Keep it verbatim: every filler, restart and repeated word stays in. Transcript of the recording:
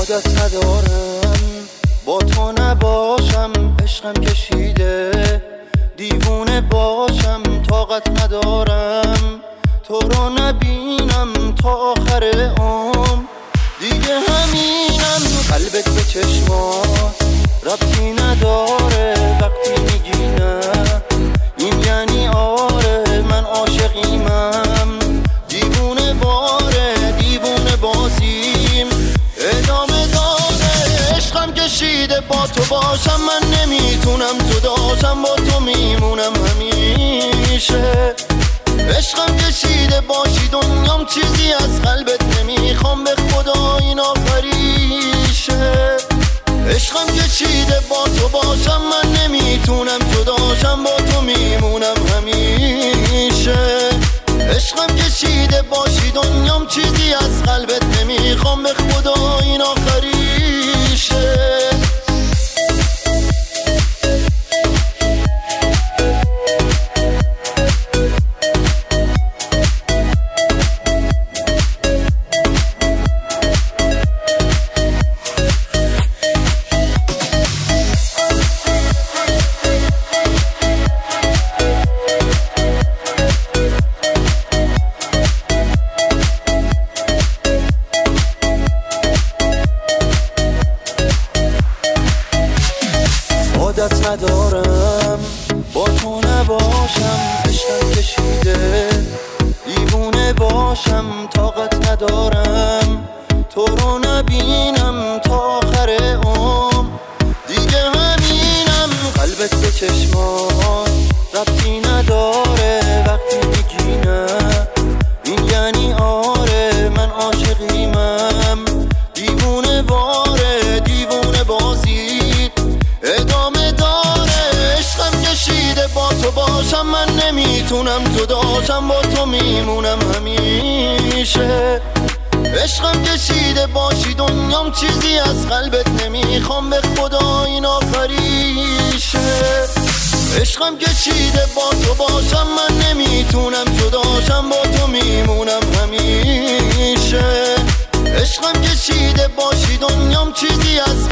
عادت ندارم با تو نباشم، عشقم کشیده دیوونه باشم، طاقت ندارم تو رو نبینم تا آخر عمر، دیگه همینم. قلبت به چشمات ربطی نداره، وقتی میگی نه این یعنی آره، من عاشقیمم، دیوونه باره دیوونه بازیم ادامه داره. عشقم کشیده با تو باشم، من نمیتونم جداشم، با تو میمونم همیشه. عشقم کشیده باشی دنیام، چیزی از قلبت نمیخوام، به خدا این آخریشه. عشقم کشیده با تو باشم، من نمیتونم جداشم، با تو میمونم همیشه. عشقم کشیده باشی دنیام، چیزی از قلبت نمیخوام، به خدا این آخریشه. عادت ندارم با تو نباشم، عشقم کشیده دیوونه باشم، طاقت ندارم تو رو نبینم تا آخر عمر، دیگه همینم. قلبت به چشمات ربطی نداره، وقتی میگی نه این یعنی آره، من عاشقیمم، دیوونه باره دیوونه بازید ادامه داره. عشقم کشیده با تو باشم، من نمیتونم جداشم، با تو میمونم همیشه. عشقم کشیده باشی دنیام، چیزی از قلبت نمیخوام، به خدا این آخریشه. عشقم کشیده با تو باشم، من نمیتونم جداشم، با تو میمونم همیشه. عشقم کشیده باشی دنیام، چیزی از